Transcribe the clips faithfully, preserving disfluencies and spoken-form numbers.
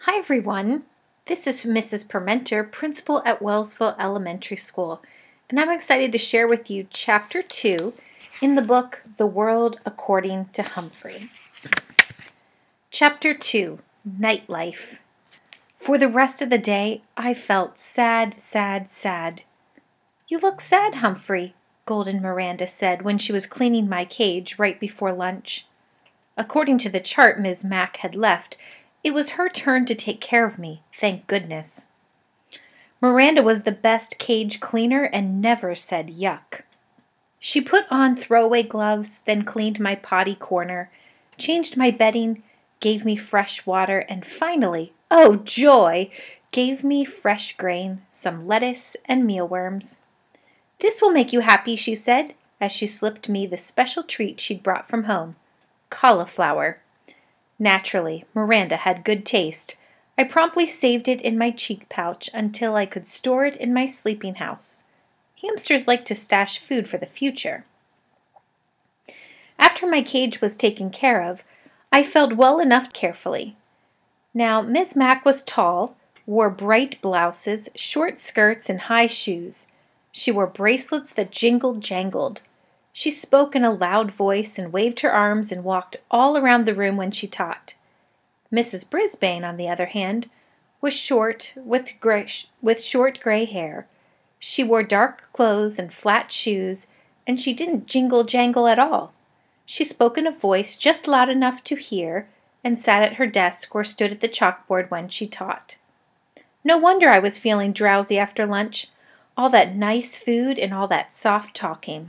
Hi everyone, this is Missus Permenter, principal at Wellsville Elementary School, and I'm excited to share with you Chapter two in the book The World According to Humphrey. Chapter two, Nightlife. For the rest of the day, I felt sad, sad, sad. You look sad, Humphrey, Golden Miranda said when she was cleaning my cage right before lunch. According to the chart Miz Mack had left, it was her turn to take care of me, thank goodness. Miranda was the best cage cleaner and never said yuck. She put on throwaway gloves, then cleaned my potty corner, changed my bedding, gave me fresh water, and finally, oh joy, gave me fresh grain, some lettuce, and mealworms. This will make you happy, she said, as she slipped me the special treat she'd brought from home, cauliflower. Naturally, Miranda had good taste. I promptly saved it in my cheek pouch until I could store it in my sleeping house. Hamsters like to stash food for the future. After my cage was taken care of, I fed well enough carefully. Now, Miz Mack was tall, wore bright blouses, short skirts, and high shoes. She wore bracelets that jingled jangled. She spoke in a loud voice and waved her arms and walked all around the room when she taught. Missus Brisbane, on the other hand, was short, with, gray, with short gray hair. She wore dark clothes and flat shoes, and she didn't jingle-jangle at all. She spoke in a voice just loud enough to hear and sat at her desk or stood at the chalkboard when she taught. No wonder I was feeling drowsy after lunch, all that nice food and all that soft talking.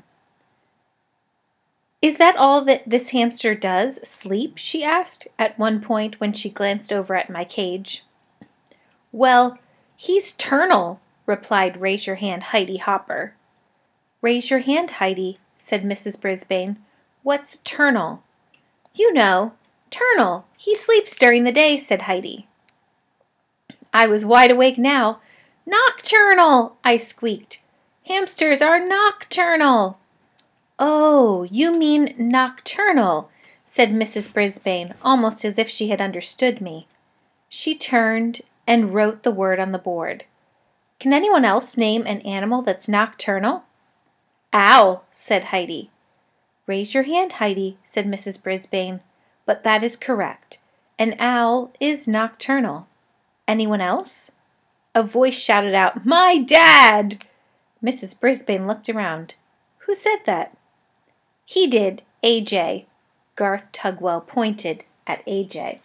Is that all that this hamster does, sleep? She asked at one point when she glanced over at my cage. Well, he's ternal, replied Raise Your Hand Heidi Hopper. Raise your hand, Heidi, said Missus Brisbane. What's ternal? You know, ternal. He sleeps during the day, said Heidi. I was wide awake now. Nocturnal, I squeaked. Hamsters are nocturnal. Oh, you mean nocturnal, said Missus Brisbane, almost as if she had understood me. She turned and wrote the word on the board. Can anyone else name an animal that's nocturnal? Owl, said Heidi. Raise your hand, Heidi, said Missus Brisbane. But that is correct. An owl is nocturnal. Anyone else? A voice shouted out, My dad! Missus Brisbane looked around. Who said that? He did, A J. Garth Tugwell pointed at A J.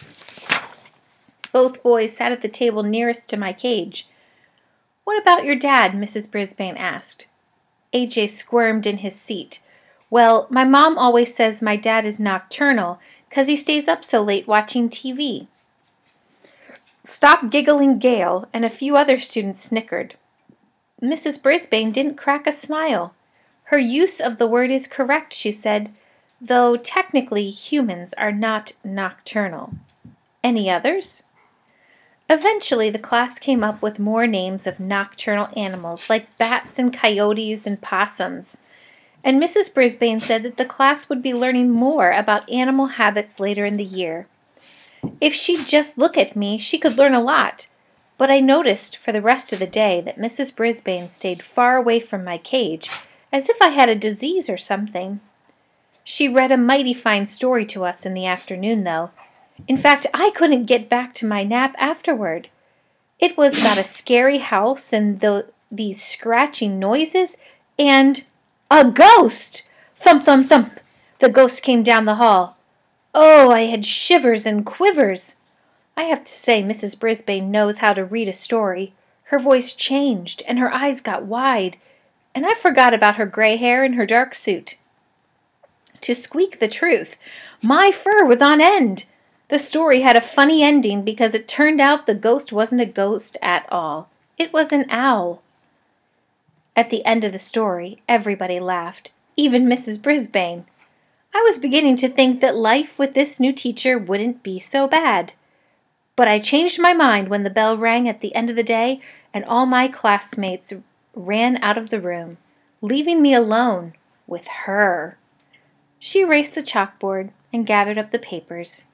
Both boys sat at the table nearest to my cage. What about your dad? Missus Brisbane asked. A J squirmed in his seat. Well, my mom always says my dad is nocturnal because he stays up so late watching T V. Stop giggling, Gail, and a few other students snickered. Missus Brisbane didn't crack a smile. Her use of the word is correct, she said, though technically humans are not nocturnal. Any others? Eventually, the class came up with more names of nocturnal animals like bats and coyotes and possums. And Missus Brisbane said that the class would be learning more about animal habits later in the year. If she'd just look at me, she could learn a lot. But I noticed for the rest of the day that Missus Brisbane stayed far away from my cage, as if I had a disease or something. She read a mighty fine story to us in the afternoon, though. In fact, I couldn't get back to my nap afterward. It was about a scary house and the, these scratching noises and a ghost! Thump, thump, thump! The ghost came down the hall. Oh, I had shivers and quivers. I have to say Missus Brisbane knows how to read a story. Her voice changed and her eyes got wide. And I forgot about her gray hair and her dark suit. To squeak the truth, my fur was on end. The story had a funny ending because it turned out the ghost wasn't a ghost at all. It was an owl. At the end of the story, everybody laughed, even Missus Brisbane. I was beginning to think that life with this new teacher wouldn't be so bad. But I changed my mind when the bell rang at the end of the day and all my classmates ran out of the room, leaving me alone with her. She erased the chalkboard and gathered up the papers.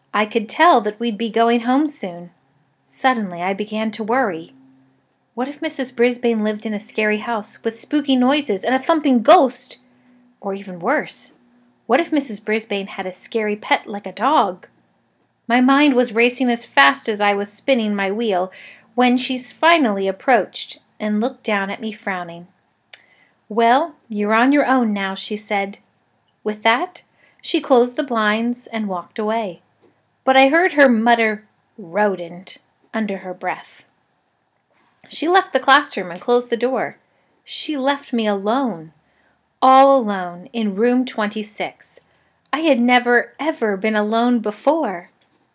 I could tell that we'd be going home soon. Suddenly, I began to worry. What if Missus Brisbane lived in a scary house with spooky noises and a thumping ghost? Or even worse, what if Missus Brisbane had a scary pet like a dog? My mind was racing as fast as I was spinning my wheel when she finally approached and looked down at me frowning. "Well, you're on your own now," she said. With that, she closed the blinds and walked away. But I heard her mutter, "rodent," under her breath. She left the classroom and closed the door. She left me alone, all alone in room twenty-six. I had never, ever been alone before.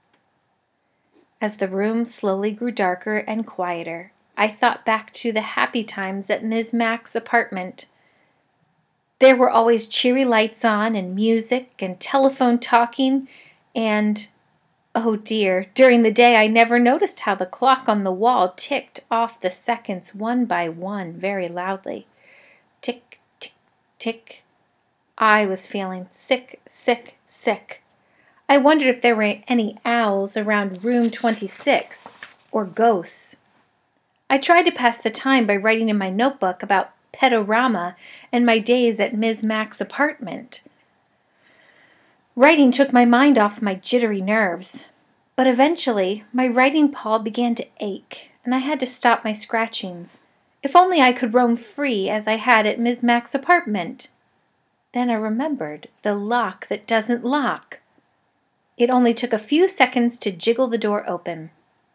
As the room slowly grew darker and quieter, I thought back to the happy times at Miz Mack's apartment. There were always cheery lights on and music and telephone talking and, oh dear, during the day I never noticed how the clock on the wall ticked off the seconds one by one very loudly. Tick, tick, tick. I was feeling sick, sick, sick. I wondered if there were any owls around room twenty-six or ghosts. I tried to pass the time by writing in my notebook about Petorama and my days at Miz Mack's apartment. Writing took my mind off my jittery nerves, but eventually my writing paw began to ache, and I had to stop my scratchings. If only I could roam free as I had at Miz Mack's apartment. Then I remembered the lock that doesn't lock. It only took a few seconds to jiggle the door open.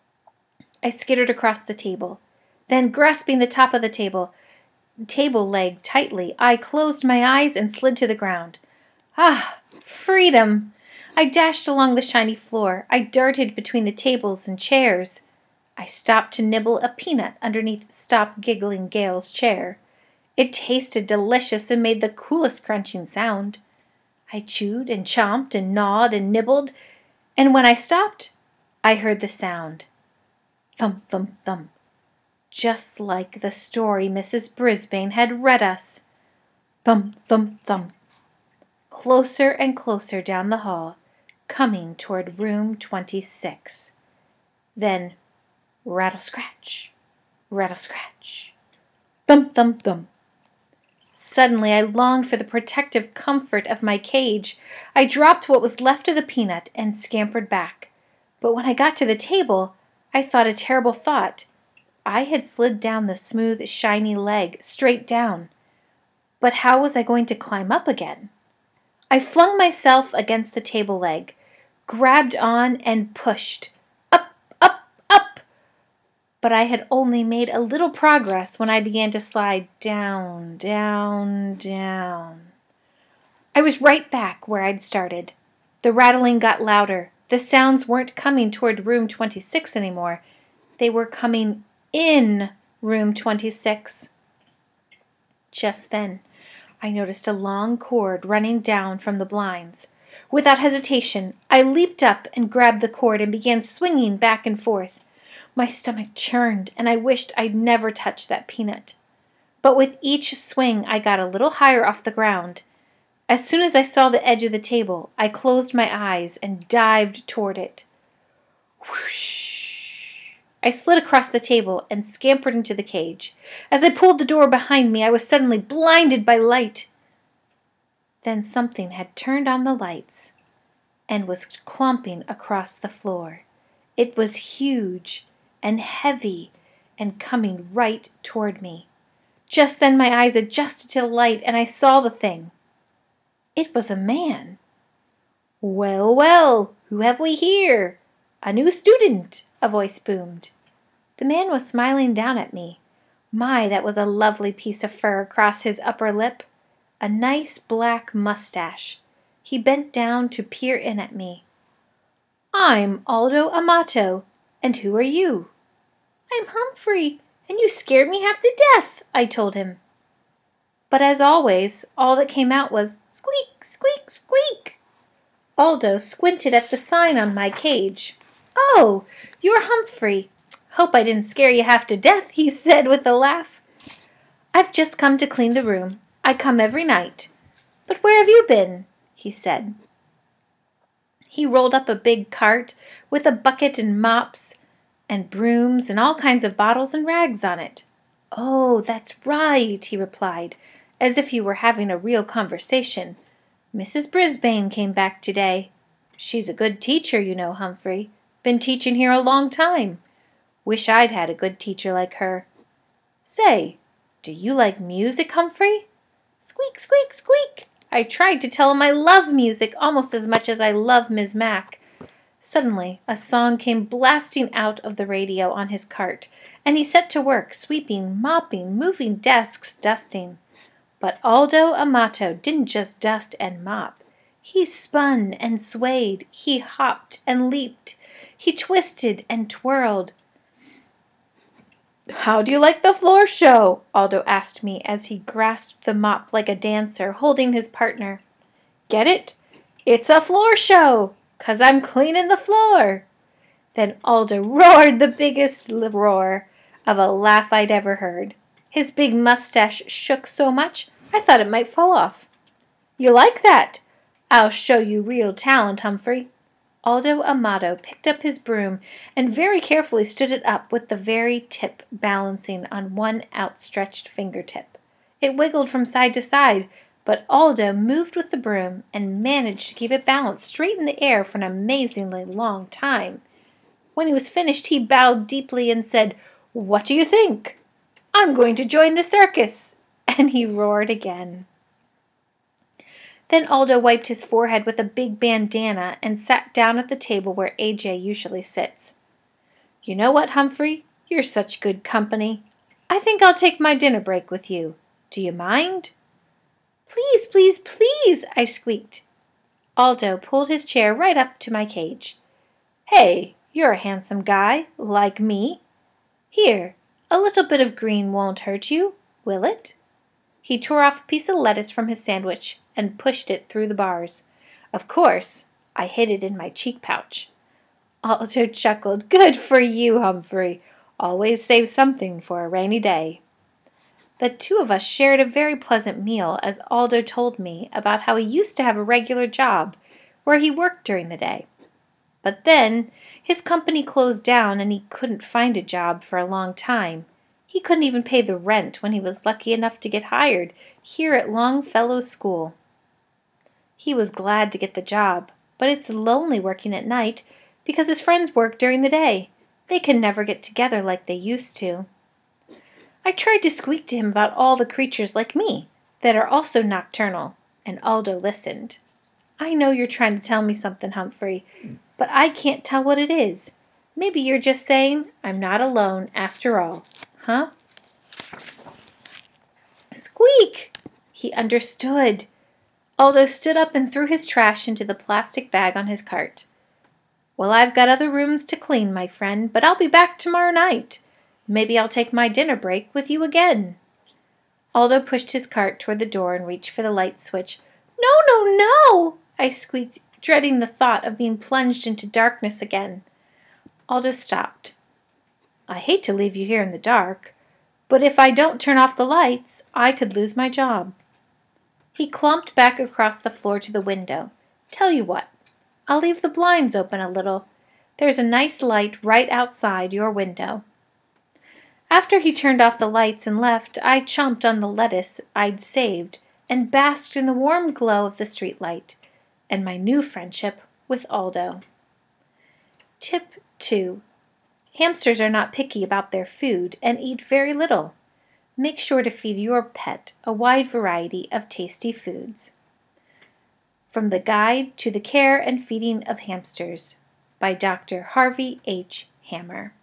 I skittered across the table. Then, grasping the top of the table, table leg tightly, I closed my eyes and slid to the ground. Ah, freedom! I dashed along the shiny floor. I darted between the tables and chairs. I stopped to nibble a peanut underneath Stop Giggling Gail's chair. It tasted delicious and made the coolest crunching sound. I chewed and chomped and gnawed and nibbled, and when I stopped, I heard the sound. Thump, thump, thump. Just like the story Missus Brisbane had read us. Thump, thump, thump. Closer and closer down the hall, coming toward room twenty-six. Then, rattle-scratch, rattle-scratch. Thump, thump, thump. Suddenly I longed for the protective comfort of my cage. I dropped what was left of the peanut and scampered back. But when I got to the table, I thought a terrible thought. I had slid down the smooth, shiny leg, straight down. But how was I going to climb up again? I flung myself against the table leg, grabbed on and pushed. Up, up, up! But I had only made a little progress when I began to slide down, down, down. I was right back where I'd started. The rattling got louder. The sounds weren't coming toward room twenty-six anymore. They were coming in room twenty-six. Just then, I noticed a long cord running down from the blinds. Without hesitation, I leaped up and grabbed the cord and began swinging back and forth. My stomach churned, and I wished I'd never touched that peanut. But with each swing, I got a little higher off the ground. As soon as I saw the edge of the table, I closed my eyes and dived toward it. Whoosh! I slid across the table and scampered into the cage. As I pulled the door behind me, I was suddenly blinded by light. Then something had turned on the lights and was clumping across the floor. It was huge and heavy and coming right toward me. Just then my eyes adjusted to the light and I saw the thing. It was a man. "Well, well, who have we here?" "A new student," a voice boomed. The man was smiling down at me. My, that was a lovely piece of fur across his upper lip. A nice black mustache. He bent down to peer in at me. "I'm Aldo Amato. And who are you?" "I'm Humphrey, and you scared me half to death," I told him. But as always, all that came out was squeak, squeak, squeak. Aldo squinted at the sign on my cage. "Oh, you're Humphrey. Hope I didn't scare you half to death," he said with a laugh. "I've just come to clean the room. I come every night. But where have you been?" he said. He rolled up a big cart with a bucket and mops and brooms and all kinds of bottles and rags on it. "Oh, that's right," he replied, as if he were having a real conversation. "Missus Brisbane came back today. She's a good teacher, you know, Humphrey. Been teaching here a long time. Wish I'd had a good teacher like her. Say, do you like music, Humphrey?" Squeak, squeak, squeak! I tried to tell him I love music almost as much as I love Miss Mac. Suddenly, a song came blasting out of the radio on his cart, and he set to work, sweeping, mopping, moving desks, dusting. But Aldo Amato didn't just dust and mop. He spun and swayed. He hopped and leaped. He twisted and twirled. "How do you like the floor show?" Aldo asked me as he grasped the mop like a dancer, holding his partner. "Get it? It's a floor show, 'cause I'm cleaning the floor." Then Aldo roared the biggest roar of a laugh I'd ever heard. His big mustache shook so much I thought it might fall off. "You like that? I'll show you real talent, Humphrey." Aldo Amato picked up his broom and very carefully stood it up with the very tip balancing on one outstretched fingertip. It wiggled from side to side, but Aldo moved with the broom and managed to keep it balanced straight in the air for an amazingly long time. When he was finished, he bowed deeply and said, "What do you think? I'm going to join the circus." And he roared again. Then Aldo wiped his forehead with a big bandana and sat down at the table where A J usually sits. "You know what, Humphrey? You're such good company. I think I'll take my dinner break with you. Do you mind?" "Please, please, please," I squeaked. Aldo pulled his chair right up to my cage. "Hey, you're a handsome guy, like me. Here, a little bit of green won't hurt you, will it?" He tore off a piece of lettuce from his sandwich and pushed it through the bars. Of course, I hid it in my cheek pouch. Aldo chuckled. "Good for you, Humphrey. Always save something for a rainy day." The two of us shared a very pleasant meal as Aldo told me about how he used to have a regular job where he worked during the day. But then his company closed down and he couldn't find a job for a long time. He couldn't even pay the rent when he was lucky enough to get hired here at Longfellow School. He was glad to get the job, but it's lonely working at night because his friends work during the day. They can never get together like they used to. I tried to squeak to him about all the creatures like me that are also nocturnal, and Aldo listened. "I know you're trying to tell me something, Humphrey, but I can't tell what it is. Maybe you're just saying I'm not alone after all, huh?" Squeak! He understood. Aldo stood up and threw his trash into the plastic bag on his cart. "Well, I've got other rooms to clean, my friend, but I'll be back tomorrow night. Maybe I'll take my dinner break with you again." Aldo pushed his cart toward the door and reached for the light switch. "No, no, no!" I squeaked, dreading the thought of being plunged into darkness again. Aldo stopped. "I hate to leave you here in the dark, but if I don't turn off the lights, I could lose my job." He clumped back across the floor to the window. "Tell you what, I'll leave the blinds open a little. There's a nice light right outside your window." After he turned off the lights and left, I chomped on the lettuce I'd saved and basked in the warm glow of the streetlight and my new friendship with Aldo. Tip two. Hamsters are not picky about their food and eat very little. Make sure to feed your pet a wide variety of tasty foods. From the Guide to the Care and Feeding of Hamsters by Doctor Harvey H. Hammer.